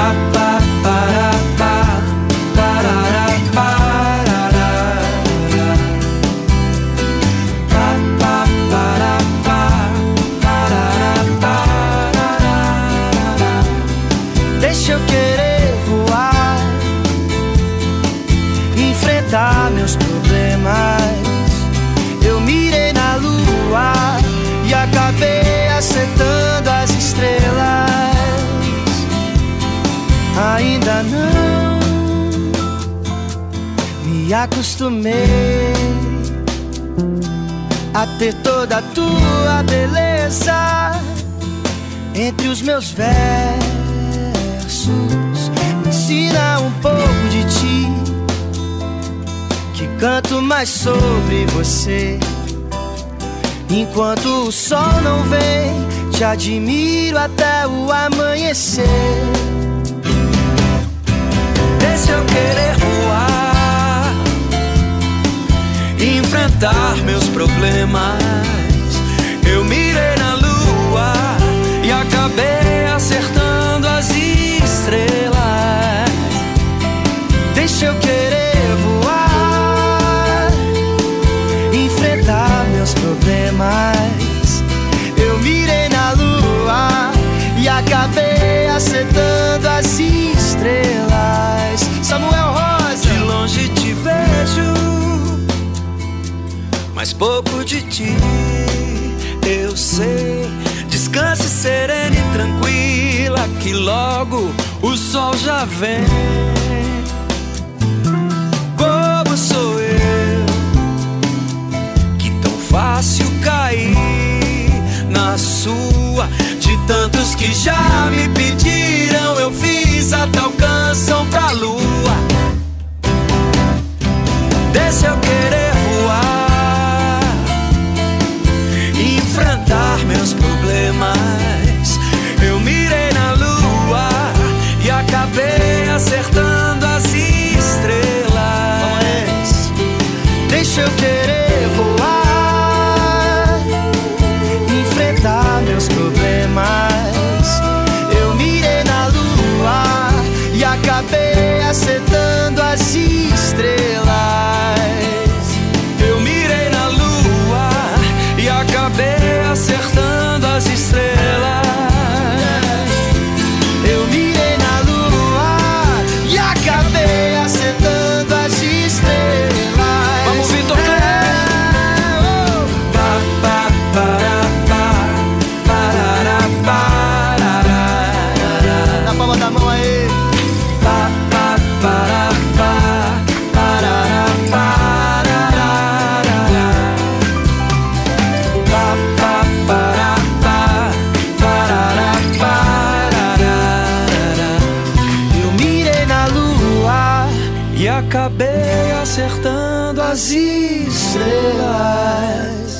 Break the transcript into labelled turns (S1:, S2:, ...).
S1: Deixa eu querer voar, enfrentar meus problemas. Eu mirei na lua e acabei acertando as estrelas. Ainda não me acostumei a ter toda a tua beleza entre os meus versos. Me ensina um pouco de ti, que canto mais sobre você. Enquanto o sol não vem, te admiro até o amanhecer.
S2: Deixa eu querer voar, enfrentar meus problemas. Eu mirei na lua e acabei acertando as estrelas.
S1: Deixa eu querer voar, enfrentar meus problemas. Eu mirei na lua e acabei acertando as estrelas. Samuel Rosa.
S2: De longe te vejo, mas pouco de ti eu sei. Descanse serena e tranquila, que logo o sol já vem. Bobo sou eu, que tão fácil cair na sua. De tantos que já me pediram, eu fiz até o canção pra lua. Deixa eu querer voar, enfrentar meus problemas. Eu mirei na lua e acabei acertando as estrelas.
S1: Deixa eu querer voar, enfrentar meus problemas. Eu mirei na lua e acabei acertando as estrelas.
S2: Eu mirei na lua e acabei acertando as estrelas.
S1: Eu mirei na lua e acabei acertando as estrelas.
S2: Vamos, Vitor Clay!
S1: Na palma da mão aí. Eu mirei na lua
S2: E acabei acertando as
S1: as estrelas.